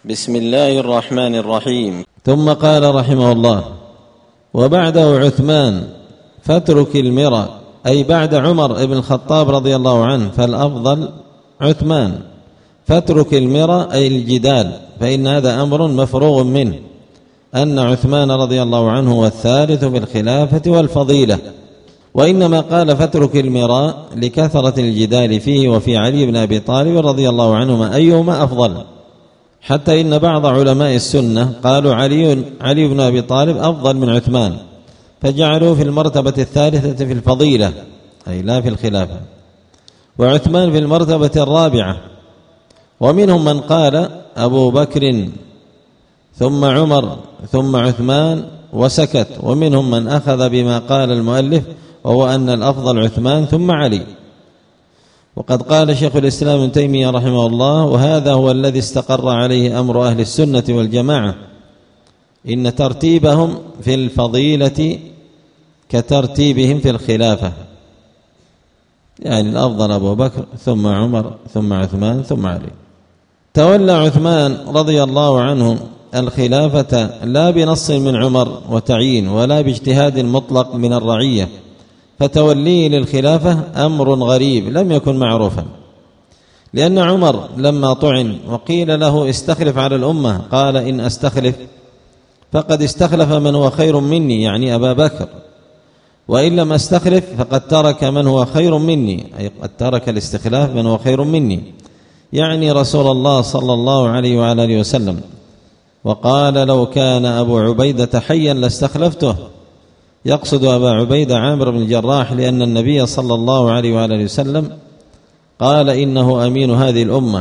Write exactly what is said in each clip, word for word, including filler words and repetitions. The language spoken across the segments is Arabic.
بسم الله الرحمن الرحيم. ثم قال رحمه الله: وبعده عثمان فاترك المرى، أي بعد عمر بن الخطاب رضي الله عنه فالأفضل عثمان. فاترك المرى أي الجدال، فإن هذا أمر مفروغ منه، أن عثمان رضي الله عنه هو الثالث في الخلافة والفضيلة، وإنما قال فاترك المرى لكثرة الجدال فيه وفي علي بن أبي طالب رضي الله عنهما أيهما أفضل، حتى إن بعض علماء السنة قالوا علي, علي بن أبي طالب أفضل من عثمان، فجعلوه في المرتبة الثالثة في الفضيلة أي لا في الخلافة، وعثمان في المرتبة الرابعة. ومنهم من قال أبو بكر ثم عمر ثم عثمان وسكت، ومنهم من أخذ بما قال المؤلف وهو أن الأفضل عثمان ثم علي. وقد قال شيخ الإسلام ابن تيمية رحمه الله: وهذا هو الذي استقر عليه أمر أهل السنة والجماعة، إن ترتيبهم في الفضيلة كترتيبهم في الخلافة، يعني الأفضل أبو بكر ثم عمر ثم عثمان ثم علي. تولى عثمان رضي الله عنه الخلافة لا بنص من عمر وتعيين ولا باجتهاد مطلق من الرعية، فتوليه للخلافة أمر غريب لم يكن معروفا، لأن عمر لما طعن وقيل له استخلف على الأمة قال: إن أستخلف فقد استخلف من هو خير مني، يعني أبا بكر، وإن لم أستخلف فقد ترك من هو خير مني، أي قد ترك الاستخلاف من هو خير مني، يعني رسول الله صلى الله عليه وعلى آله وسلم. وقال: لو كان أبو عبيدة حيا لاستخلفته، يقصد أبا عبيدة عامر بن الجراح، لأن النبي صلى الله عليه وعلى آله وسلم قال: إنه أمين هذه الأمة.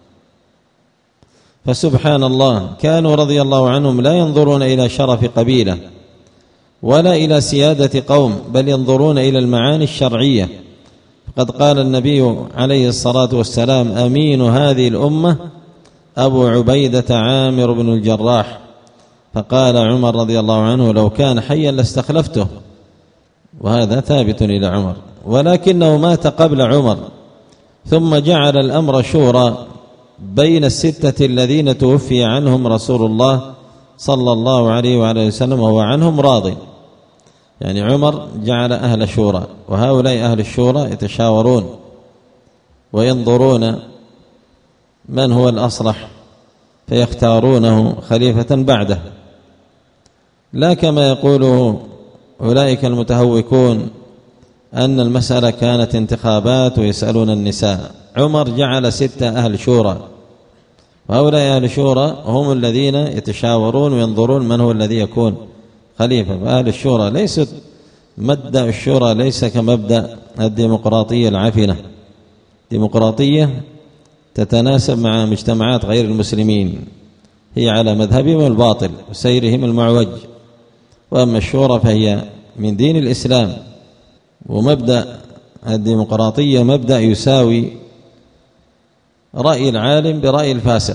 فسبحان الله، كانوا رضي الله عنهم لا ينظرون إلى شرف قبيلة ولا إلى سيادة قوم، بل ينظرون إلى المعاني الشرعية. فقد قال النبي عليه الصلاة والسلام: أمين هذه الأمة أبو عبيدة عامر بن الجراح. فقال عمر رضي الله عنه: لو كان حيا لاستخلفته، وهذا ثابت إلى عمر، ولكنه مات قبل عمر، ثم جعل الأمر شورى بين الستة الذين توفي عنهم رسول الله صلى الله عليه وعلى وسلم وهو عنهم راض. يعني عمر جعل أهل شورى، وهؤلاء أهل الشورى يتشاورون وينظرون من هو الأصلح فيختارونه خليفة بعده، لا كما يقوله أولئك المتهوكون أن المسألة كانت انتخابات ويسألون النساء. عمر جعل ستة أهل شورى، وهؤلاء أهل الشورى هم الذين يتشاورون وينظرون من هو الذي يكون خليفة. فأهل الشورى ليست مبدأ الشورى ليس كمبدأ الديمقراطية العفنة، ديمقراطية تتناسب مع مجتمعات غير المسلمين، هي على مذهبهم الباطل وسيرهم المعوج، وأما الشورى فهي من دين الإسلام. ومبدأ الديمقراطية مبدأ يساوي رأي العالم برأي الفاسق،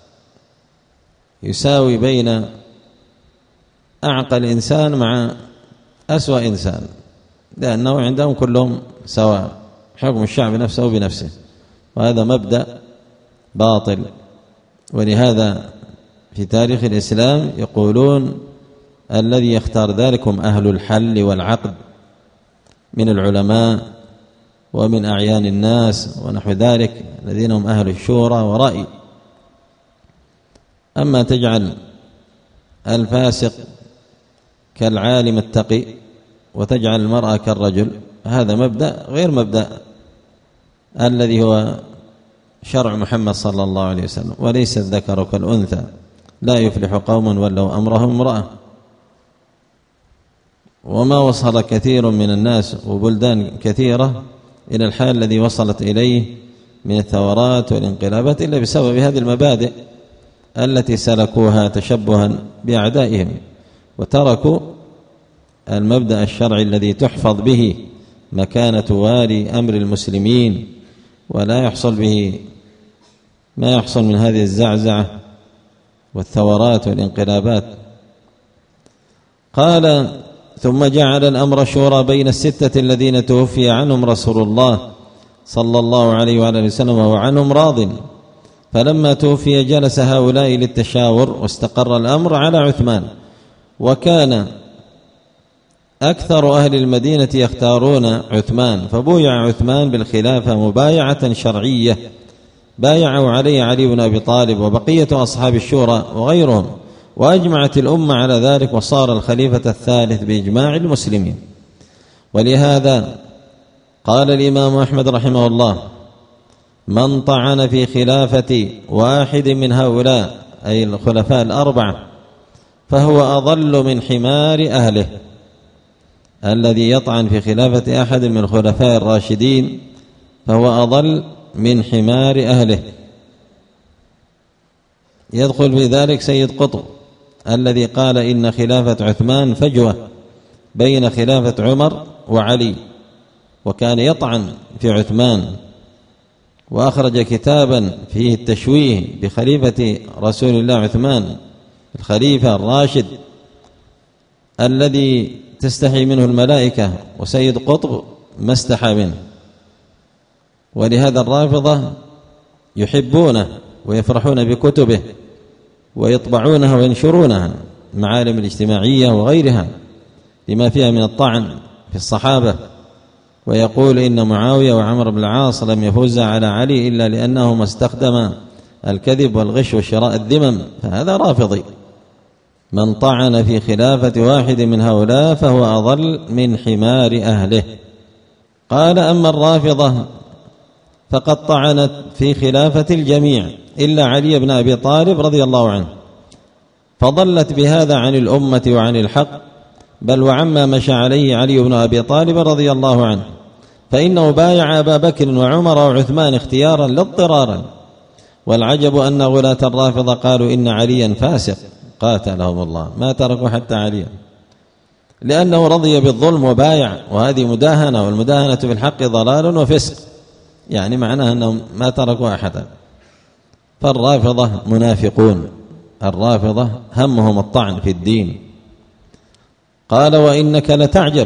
يساوي بين أعقل إنسان مع أسوأ إنسان، لأنه عندهم كلهم سواء، حكم الشعب نفسه بنفسه، وهذا مبدأ باطل. ولهذا في تاريخ الإسلام يقولون الذي يختار ذلك هم أهل الحل والعقد من العلماء ومن أعيان الناس ونحو ذلك، الذين هم أهل الشورى ورأي. أما تجعل الفاسق كالعالم التقي وتجعل المرأة كالرجل، هذا مبدأ غير مبدأ الذي هو شرع محمد صلى الله عليه وسلم. وليس الذكر كالأنثى، لا يفلح قوم ولوا أمرهم امرأة. وما وصل كثير من الناس وبلدان كثيرة إلى الحال الذي وصلت إليه من الثورات والانقلابات إلا بسبب هذه المبادئ التي سلكوها تشبها بأعدائهم، وتركوا المبدأ الشرعي الذي تحفظ به مكانة والي أمر المسلمين، ولا يحصل به ما يحصل من هذه الزعزعة والثورات والانقلابات. قال: ثم جعل الأمر شورى بين الستة الذين توفي عنهم رسول الله صلى الله عليه وآله وسلم وهو عنهم راض. فلما توفي جلس هؤلاء للتشاور واستقر الأمر على عثمان، وكان أكثر أهل المدينة يختارون عثمان، فبويع عثمان بالخلافة مبايعة شرعية بايعوا عليه علي بن أبي طالب وبقية أصحاب الشورى وغيرهم، وأجمعت الأمة على ذلك، وصار الخليفة الثالث بإجماع المسلمين. ولهذا قال الإمام أحمد رحمه الله: من طعن في خلافة واحد من هؤلاء أي الخلفاء الأربعة فهو أضل من حمار أهله. الذي يطعن في خلافة أحد من الخلفاء الراشدين فهو أضل من حمار أهله. يدخل في ذلك سيد قطب الذي قال إن خلافة عثمان فجوة بين خلافة عمر وعلي، وكان يطعن في عثمان، وأخرج كتابا فيه التشويه بخليفة رسول الله عثمان الخليفة الراشد الذي تستحي منه الملائكة، وسيد قطب ما استحى منه. ولهذا الرافضة يحبونه ويفرحون بكتبه ويطبعونها وينشرونها، المعالم الاجتماعية وغيرها، لما فيها من الطعن في الصحابة، ويقول إن معاوية وعمر بن العاص لم يفوزا على علي إلا لأنهما استخدما الكذب والغش وشراء الذمم، فهذا رافضي. من طعن في خلافة واحد من هؤلاء فهو أضل من حمار أهله. قال: أما الرافضة فقد طعنت في خلافة الجميع إلا علي بن أبي طالب رضي الله عنه، فضلت بهذا عن الأمة وعن الحق، بل وعما مشى عليه علي بن أبي طالب رضي الله عنه، فإنه بايع أبا بكر وعمر وعثمان اختيارا لا اضطرارا. والعجب أن غلاة الرافضة قالوا إن عليا فاسق قاتلهم الله، ما تركوا حتى عليا، لأنه رضي بالظلم وبايع، وهذه مداهنة، والمداهنة في الحق ضلال وفسق، يعني معناها أنهم ما تركوا أحدا. فالرافضة منافقون، الرافضة همهم الطعن في الدين. قال: وإنك لتعجب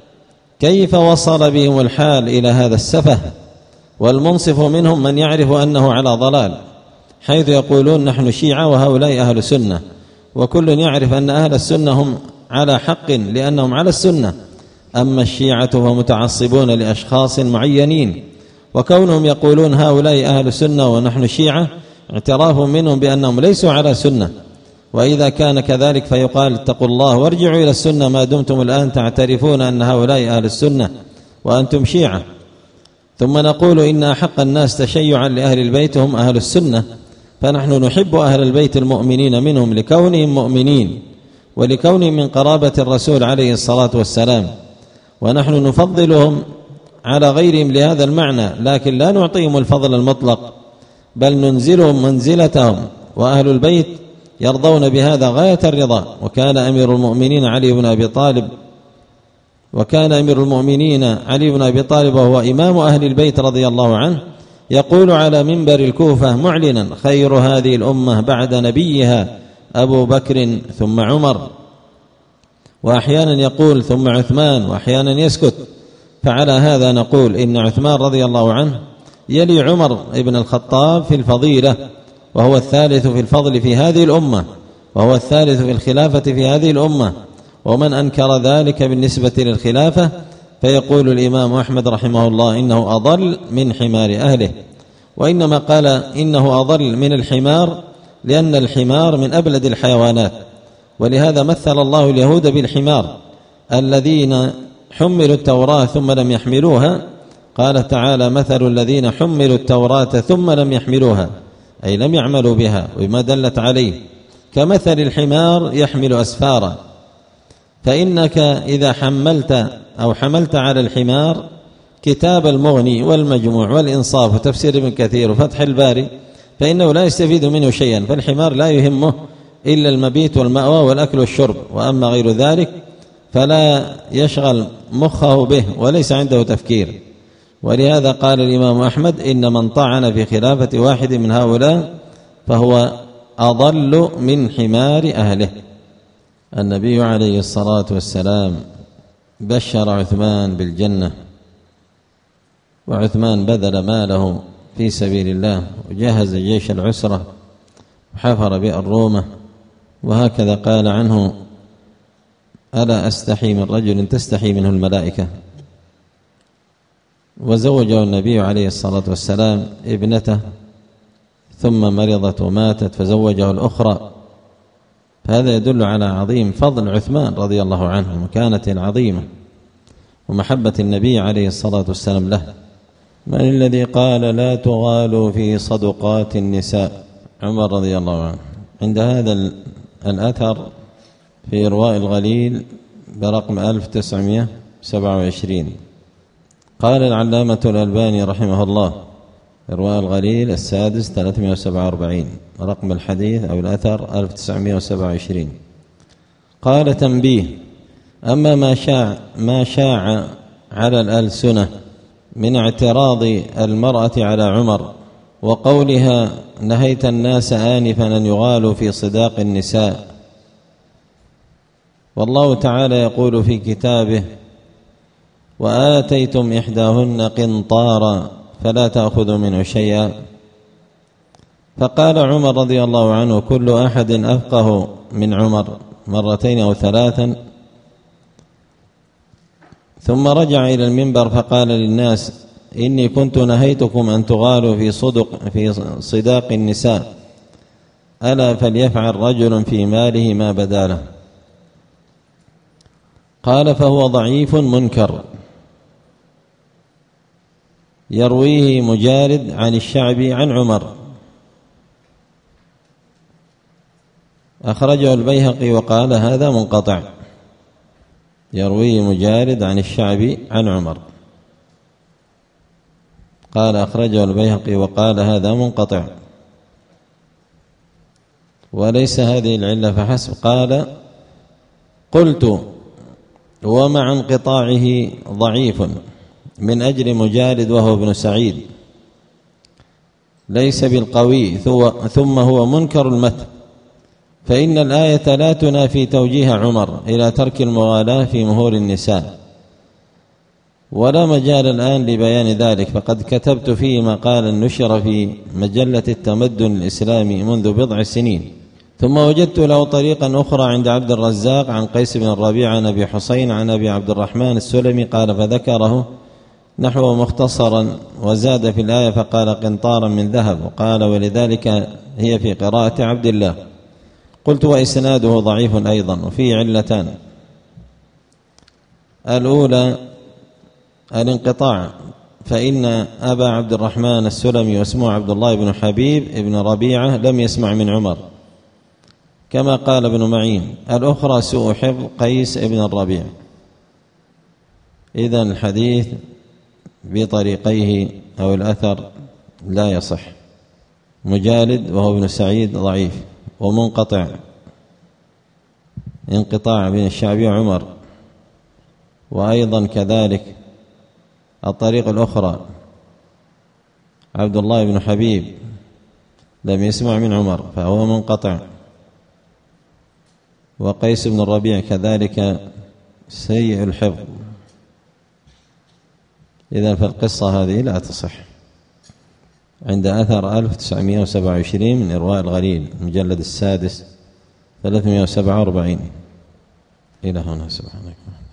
كيف وصل بهم الحال إلى هذا السفه، والمنصف منهم من يعرف أنه على ضلال، حيث يقولون نحن شيعة وهؤلاء أهل سنة، وكل يعرف أن أهل السنة هم على حق لأنهم على السنة. أما الشيعة فمتعصبون لأشخاص معينين، وكونهم يقولون هؤلاء أهل السنة ونحن شيعة اعتراف منهم بأنهم ليسوا على سنة. وإذا كان كذلك فيقال: اتقوا الله وارجعوا إلى السنة ما دمتم الآن تعترفون أن هؤلاء أهل السنة وأنتم شيعة. ثم نقول إن أحق الناس تشيعا لأهل البيت هم أهل السنة، فنحن نحب أهل البيت المؤمنين منهم لكونهم مؤمنين ولكونهم من قرابة الرسول عليه الصلاة والسلام، ونحن نفضلهم على غيرهم لهذا المعنى، لكن لا نعطيهم الفضل المطلق، بل ننزلهم منزلتهم، وأهل البيت يرضون بهذا غاية الرضا. وكان أمير المؤمنين علي بن أبي طالب وكان أمير المؤمنين علي بن أبي طالب وهو إمام أهل البيت رضي الله عنه يقول على منبر الكوفة معلنا: خير هذه الأمة بعد نبيها أبو بكر ثم عمر، وأحيانا يقول ثم عثمان، وأحيانا يسكت. فعلى هذا نقول إن عثمان رضي الله عنه يلي عمر بن الخطاب في الفضيلة، وهو الثالث في الفضل في هذه الأمة، وهو الثالث في الخلافة في هذه الأمة. ومن أنكر ذلك بالنسبة للخلافة فيقول الإمام أحمد رحمه الله إنه أضل من حمار أهله. وإنما قال إنه أضل من الحمار لأن الحمار من أبلد الحيوانات، ولهذا مثل الله اليهود بالحمار الذين حملوا التوراة ثم لم يحملوها. قال تعالى: مثل الذين حملوا التوراة ثم لم يحملوها، أي لم يعملوا بها وما دلت عليه، كمثل الحمار يحمل أسفارا. فإنك إذا حملت أو حملت على الحمار كتاب المغني والمجموع والإنصاف وتفسير ابن كثير وفتح الباري فإنه لا يستفيد منه شيئا، فالحمار لا يهمه إلا المبيت والمأوى والأكل والشرب، وأما غير ذلك فلا يشغل مخه به وليس عنده تفكير. ولهذا قال الإمام أحمد: إن من طعن في خلافة واحد من هؤلاء فهو أضل من حمار أهله. النبي عليه الصلاة والسلام بشر عثمان بالجنة، وعثمان بذل ماله في سبيل الله وجهز جيش العسرة وحفر بئر الرومة، وهكذا قال عنه: ألا أستحي من رجل تستحي منه الملائكة. وزوجه النبي عليه الصلاة والسلام ابنته، ثم مرضت وماتت فزوجه الأخرى. فهذا يدل على عظيم فضل عثمان رضي الله عنه ومكانته العظيمة ومحبة النبي عليه الصلاة والسلام له. من الذي قال لا تغالوا في صدقات النساء؟ عمر رضي الله عنه. عند هذا الأثر في إرواء الغليل برقم ألف وتسعمائة وسبعة وعشرين. قال العلامة الألباني رحمه الله: إرواء الغليل السادس ثلاثمائة وسبعة وأربعين، رقم الحديث أو الأثر ألف وتسعمائة وسبعة وعشرين. قال: تنبيه: أما ما شاع, ما شاع على الألسنة من اعتراض المرأة على عمر وقولها: نهيت الناس آنفا أن يغالوا في صداق النساء، والله تعالى يقول في كتابه: وآتيتم إحداهن قنطارا فلا تأخذوا منه شيئا. فقال عمر رضي الله عنه: كل أحد أفقه من عمر، مرتين أو ثلاثا. ثم رجع إلى المنبر فقال للناس: إني كنت نهيتكم أن تغالوا في صدق في صداق النساء، ألا فليفعل رجل في ماله ما بدا له. قال: فهو ضعيف منكر، يرويه مجارد عن الشعبي عن عمر، أخرجه البيهقي وقال هذا منقطع. يرويه مجارد عن الشعبي عن عمر، قال أخرجه البيهقي وقال هذا منقطع، وليس هذه العلة فحسب. قال: قلت: ومع انقطاعه ضعيف من أجل مجارد وهو ابن سعيد، ليس بالقوي، ثم هو منكر المتن، فإن الآية لا تنافي توجيه عمر إلى ترك المغالاة في مهور النساء، ولا مجال الآن لبيان ذلك، فقد كتبت فيه مقالا نشر في مجلة التمدن الإسلامي منذ بضع سنين. ثم وجدت له طريقا أخرى عند عبد الرزاق عن قيس بن الربيع عن أبي حسين عن أبي عبد الرحمن السلمي قال: فذكره نحو مختصرا، وزاد في الآية فقال: قنطارا من ذهب، وقال: ولذلك هي في قراءة عبد الله. قلت: وإسناده ضعيف أيضا، وفيه علتان: الأولى الانقطاع، فإن أبا عبد الرحمن السلمي واسمه عبد الله بن حبيب بن ربيعة لم يسمع من عمر كما قال ابن معين. الأخرى سوء حفظ قيس بن الربيع. إذن الحديث بطريقيه أو الأثر لا يصح. مجالد وهو ابن سعيد ضعيف ومنقطع، انقطاع بين الشعبي وعمر. وأيضا كذلك الطريق الأخرى عبد الله بن حبيب لم يسمع من عمر فهو منقطع. وقيس بن الربيع كذلك سيء الحفظ. إذن فالقصة هذه لا تصح. عند أثر ألف وتسعمائة وسبعة وعشرين من إرواء الغليل المجلد السادس ثلاثمائة وسبعة وأربعين. إلى هنا سبحانك.